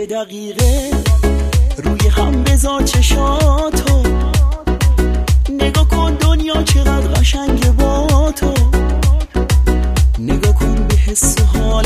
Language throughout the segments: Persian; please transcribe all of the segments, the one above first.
دقیقه روی هم بذار چشاتو، نگاه کن دنیا چقدر قشنگه با تو، نگاه کن به حس و حال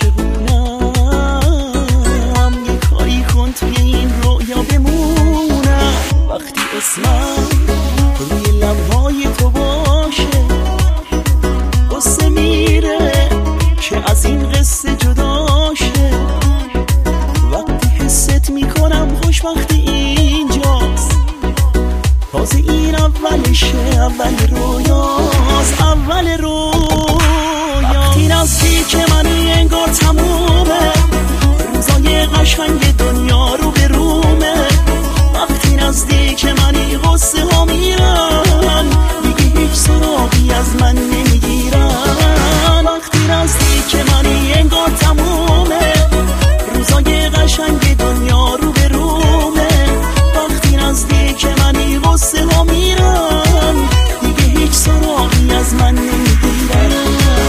عاشقونم، یه کاری کن توی این رویا بمونم. وقتی اسمم روی لبهای تو باشه قصه میره که از این قصه جدا شه، وقتی حست میکنم خوشبختی اینجاست، تازه این اولشه، اول رویاست، اول رویا. وقتی نزدیک منی انگار تمومه، روزای قشنگ دنیا رو به رومه، وقتی نزدیک منی قصه ها میرن دیگه هیچ سراغی از من نمیگیرن، وقتی نزدیک منی انگار تمومه، روزای قشنگ دنیا رو به رومه، وقتی نزدیک منی قصه ها میرن دیگه هیچ سراغی از من نمیگیرن.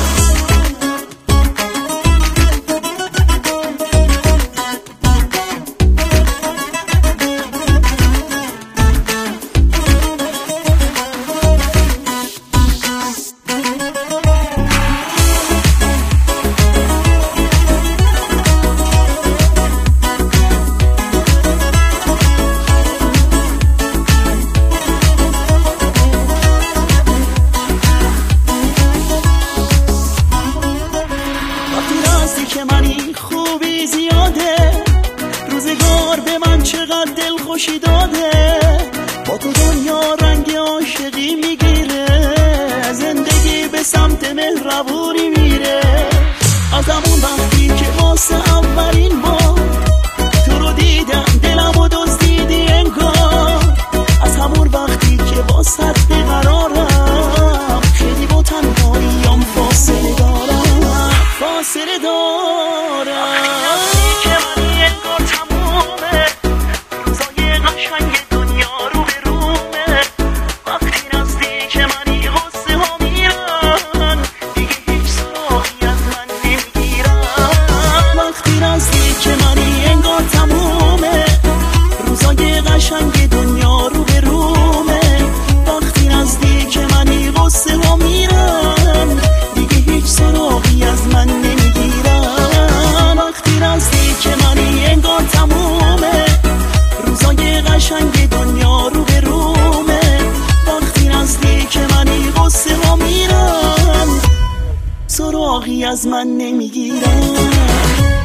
که منی خوبی زیاده، روزگار به من چقدر دل خوشی داده، با تو دنیا رنگ عاشقی میگیره، زندگی به سمت مهربونی میره، از همون وقتی که واسه اولین بار تو رو دیدم دلمو دزدیدی انگار، از همون وقتی که واسه بیقرارم خیلی با تنهاییم فاصله دارم، فاصله دارم. که منی انگار تمومه، روزای قشنگ دنیا رو به رومه، وقتی نزدیک منی قصه ها میرن دیگه هیچ سراغی از من نمیگیرن، وقتی نزدیک منی انگار تمومه، روزای قشنگ دنیا رو به رومه، وقتی نزدیک منی قصه ها میرن دیگه هیچ سراغی از من نمیگیرن، وقتی نزدیک منی انگار تمومه، روزای قشنگ دنیا رو به رومه، وقتی نزدیک منی قصه ها میرن سراغی از من نمیگیرن.